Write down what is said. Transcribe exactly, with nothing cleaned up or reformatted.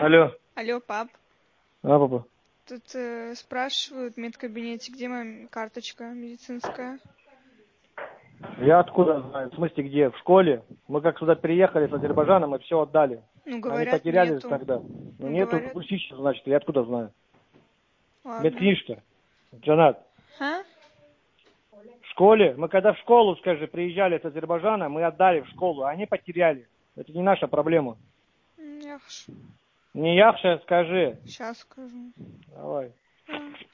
Алло. Алло, пап. А, папа. Тут э, спрашивают в медкабинете, где моя карточка медицинская. Я откуда знаю? В смысле, где? В школе? Мы как сюда приехали с Азербайджана, мы все отдали. Ну, Они говорят, потерялись нету. тогда. Ну, Ну, нету, говорят. пустишь, значит, я откуда знаю? Ладно. Медкнижка. Джанат. А? В школе, мы когда в школу, скажи, приезжали с Азербайджана, мы отдали в школу, а они потеряли. Это не наша проблема. Яхш. Не Яхша, скажи. Сейчас скажу. Давай. А.